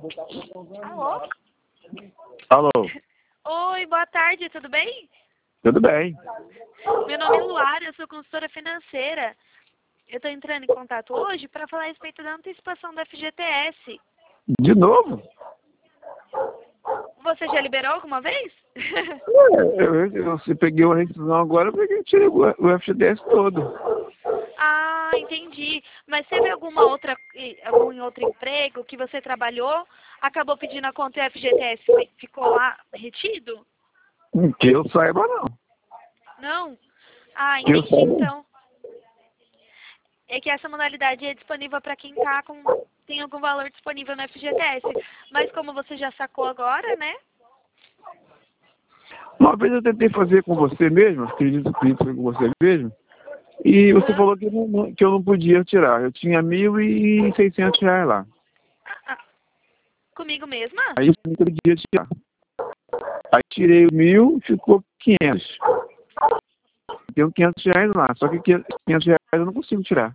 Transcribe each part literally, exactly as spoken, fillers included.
Alô? Alô? Oi, boa tarde, tudo bem? Tudo bem. Meu nome é Luara, eu sou consultora financeira. Eu estou entrando em contato hoje para falar a respeito da antecipação da F G T S. De novo? Você já liberou alguma vez? É, eu, eu, você peguei uma rescisão agora, eu peguei, tirei o, o F G T S todo. Ah, entendi. Mas teve alguma outra, algum outro emprego que você trabalhou, acabou pedindo a conta e o F G T S ficou lá retido? Que eu saiba, não. Não? Ah, Que eu entendi, saiba. então. É que essa modalidade é disponível para quem tá com, tem algum valor disponível no F G T S. Mas como você já sacou agora, né? Uma vez eu tentei fazer com você mesmo, acredito que foi com você mesmo, e você Uhum. falou que, não, que eu não podia tirar. Eu tinha mil e seiscentos reais lá. Ah, ah. Comigo mesma? Aí eu não podia tirar. Aí tirei o mil, ficou quinhentos. Tenho quinhentos reais lá, só que quinhentos reais eu não consigo tirar.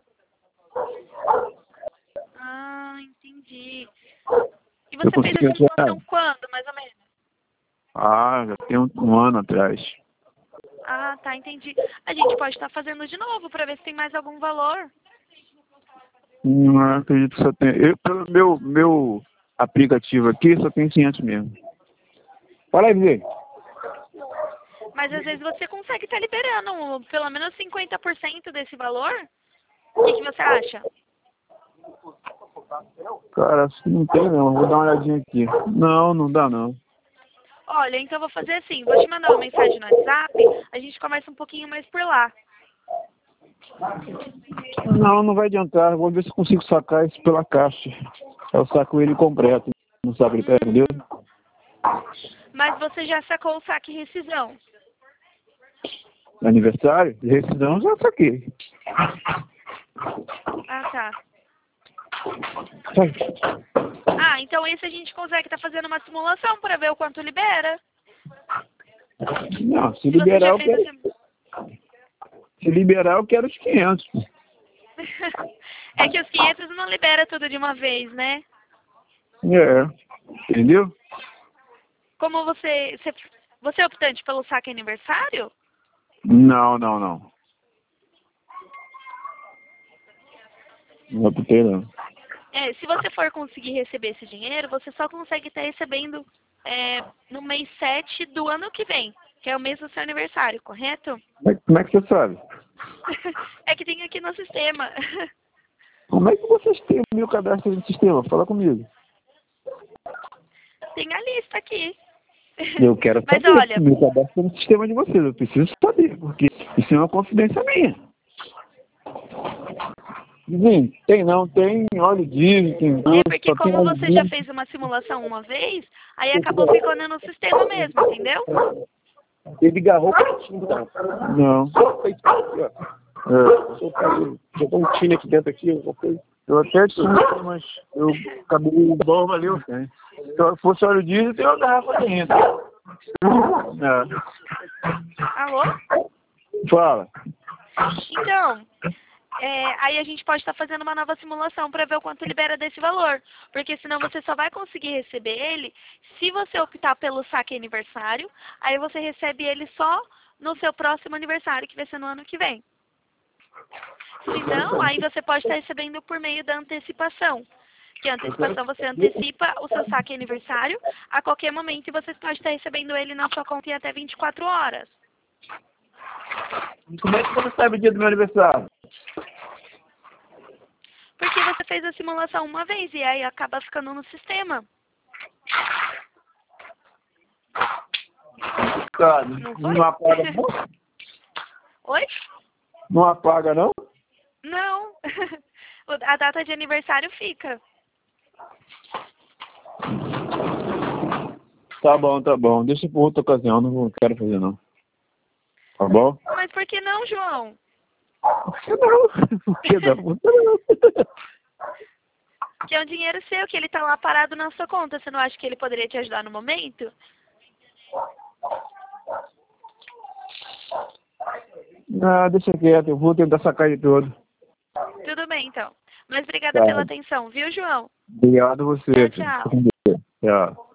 Ah, entendi. E Eu você fez consigo a quinhentos reais? simulação quando, mais ou menos? Ah, já tem um, um ano atrás. Ah, tá, entendi. A gente pode estar fazendo de novo para ver se tem mais algum valor. Não acredito que só tem. Eu, pelo meu, meu aplicativo aqui, só tem quinhentos mesmo. Fala aí, Zé. Mas às vezes você consegue estar liberando pelo menos cinquenta por cento desse valor. O que, que você acha? Cara, acho que não tem não. Vou dar uma olhadinha aqui. Não, não dá não. Olha, então eu vou fazer assim, vou te mandar uma mensagem no WhatsApp, a gente conversa um pouquinho mais por lá. Não, não vai adiantar. Vou ver se consigo sacar isso pela caixa. Eu saco ele completo. Não sabe, ele entendeu? Mas você já sacou o saque e rescisão? Aniversário? De rescisão, já saquei. Ah, tá. Sai. Ah, então esse a gente consegue estar fazendo uma simulação para ver o quanto libera. Não, se Se você liberar já eu fez a quero. sim... Se liberar eu quero os quinhentos. É que os quinhentos não libera tudo de uma vez, né? É. Entendeu? Como você... Você, você é optante pelo saque aniversário? Não, não, não. Não optei não. É, se você for conseguir receber esse dinheiro, você só consegue estar recebendo é, no mês sete do ano que vem, que é o mês do seu aniversário, correto? Como é, como é que você sabe? É que tem aqui no sistema. Como é que vocês têm o meu cadastro no sistema? Fala comigo. Tem a lista aqui. Eu quero Mas saber olha, o meu cadastro no sistema de vocês. Eu preciso saber, porque isso é uma confidência minha. Sim, tem não, tem óleo diesel, tem não, é porque só tem como óleo você já diesel. fez uma simulação uma vez, aí acabou ficando no sistema mesmo, entendeu? Ele agarrou o tino, tá? Não. Só fez aqui, ó. É. Jogou um tino aqui dentro aqui, eu coloquei. Eu até tinha, mas eu acabei bom, valeu. É. Então, se fosse óleo diesel, tem uma garrafa dentro. É. Alô? Fala. Então, é, aí a gente pode estar fazendo uma nova simulação para ver o quanto libera desse valor. Porque senão você só vai conseguir receber ele se você optar pelo saque aniversário, aí você recebe ele só no seu próximo aniversário, que vai ser no ano que vem. Se não, aí você pode estar recebendo por meio da antecipação. Que a antecipação você antecipa o seu saque aniversário a qualquer momento e você pode estar recebendo ele na sua conta em até vinte e quatro horas. Como é que você sabe o dia do meu aniversário? Porque você fez a simulação uma vez e aí acaba ficando no sistema. Cara, Não foi? não apaga não? Oi? Não apaga não? Não. A data de aniversário fica. Tá bom, tá bom. Deixa por outra ocasião, não quero fazer não. Tá bom? Mas por que não, João? Por que não? Por que não? Por que não? Que é um dinheiro seu, que ele tá lá parado na sua conta. Você não acha que ele poderia te ajudar no momento? Ah, deixa quieto, eu vou tentar sacar de todo. Tudo bem, então. Mas obrigada Tá. pela atenção, viu, João? Obrigado a você. Tchau, tchau. Fica com Deus. Tchau.